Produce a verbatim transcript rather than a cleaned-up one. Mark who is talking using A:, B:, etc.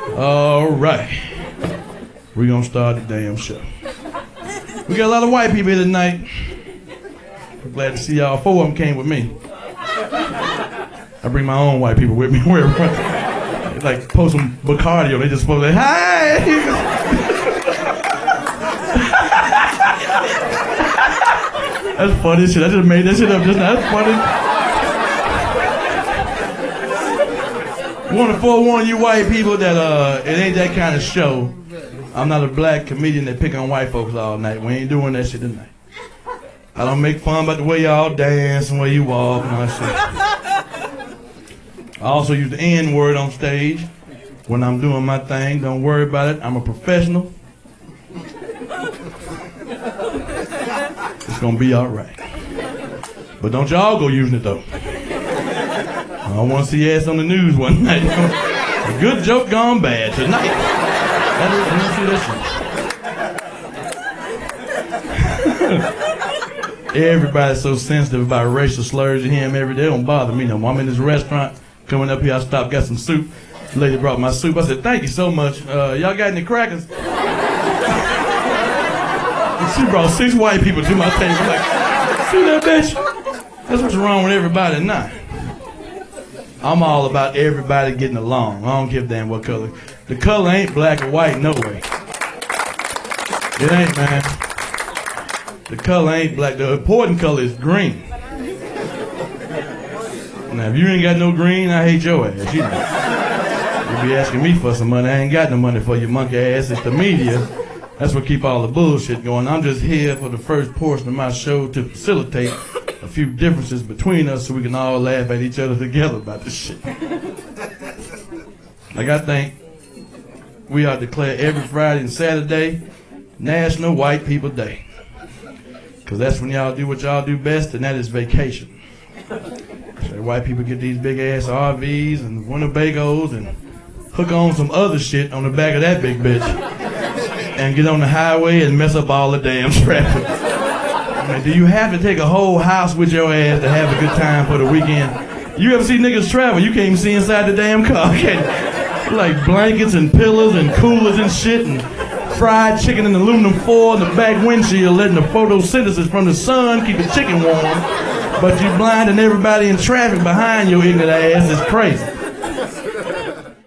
A: All right. We're going to start the damn show. We got a lot of white people here tonight. I'm glad to see y'all. Four of them came with me. I bring my own white people with me. They like post some Bacardi, they just supposed to say, hi! That's funny shit. I just made that shit up just now. That's funny. I want to forewarn you white people that uh, it ain't that kind of show. I'm not a black comedian that pick on white folks all night. We ain't doing that shit tonight. I don't make fun about the way y'all dance and the way you walk and all that shit. I also use the N word on stage when I'm doing my thing. Don't worry about it. I'm a professional. It's gonna be all right. But don't y'all go using it though. I don't want to see ass on the news one night. A good joke gone bad tonight. That is, everybody's so sensitive about racial slurs. You hear them every day. They don't bother me no more. I'm in this restaurant, coming up here, I stopped, got some soup. The lady brought my soup. I said, thank you so much. Uh, y'all got any crackers? And she brought six white people to my table. I'm like, see that bitch? That's what's wrong with everybody now. I'm all about everybody getting along. I don't give a damn what color. The color ain't black or white, no way. It ain't, man. The color ain't black. The important color is green. Now, if you ain't got no green, I hate your ass. You know. You be asking me for some money. I ain't got no money for your monkey ass. It's the media. That's what keep all the bullshit going. I'm just here for the first portion of my show to facilitate a few differences between us so we can all laugh at each other together about this shit. Like, I think we ought to declare every Friday and Saturday National White People Day. Because that's when y'all do what y'all do best, and that is vacation. So white people get these big ass R Vs and Winnebagos and hook on some other shit on the back of that big bitch and get on the highway and mess up all the damn traffic. I mean, do you have to take a whole house with your ass to have a good time for the weekend? You ever see niggas travel? You can't even see inside the damn car, can you? Like blankets and pillows and coolers and shit and fried chicken in aluminum foil in the back windshield, letting the photosynthesis from the sun keep the chicken warm. But you blinding everybody in traffic behind your ignorant ass. It's crazy.